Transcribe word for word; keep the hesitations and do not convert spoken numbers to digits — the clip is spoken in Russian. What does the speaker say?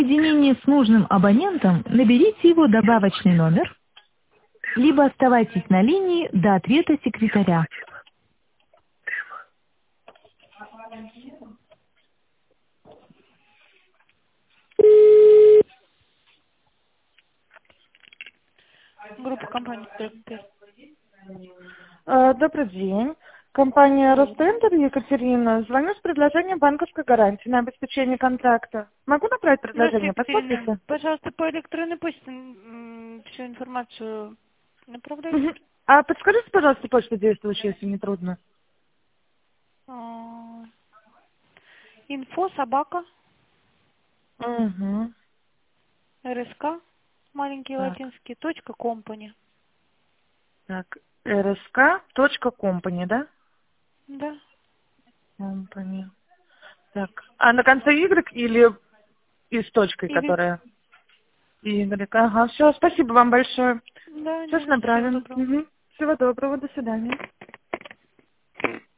соединении с нужным абонентом наберите его добавочный номер, либо оставайтесь на линии до ответа секретаря. Группа компании «Стрелка». Э, Добрый день. Компания «Ростендер», Екатерина. Звоню с предложением банковской гарантии на обеспечение контракта. Могу направить Здравствуйте, предложение? Екатерина. Посмотрите. Пожалуйста, по электронной почте м, всю информацию направляйте. Мгм. А подскажите, пожалуйста, почту действующую, если не трудно. А, Инфо, собака, Угу. РСК, маленький Так, латинский, точка, компани. так. rsk.company, да? Да. Company. Так. А на конце Y или и с точкой, Или... которая? Y. Ага, все, спасибо вам большое. Да, Сейчас не за что, всего направим. доброго. Угу. Всего доброго, до свидания.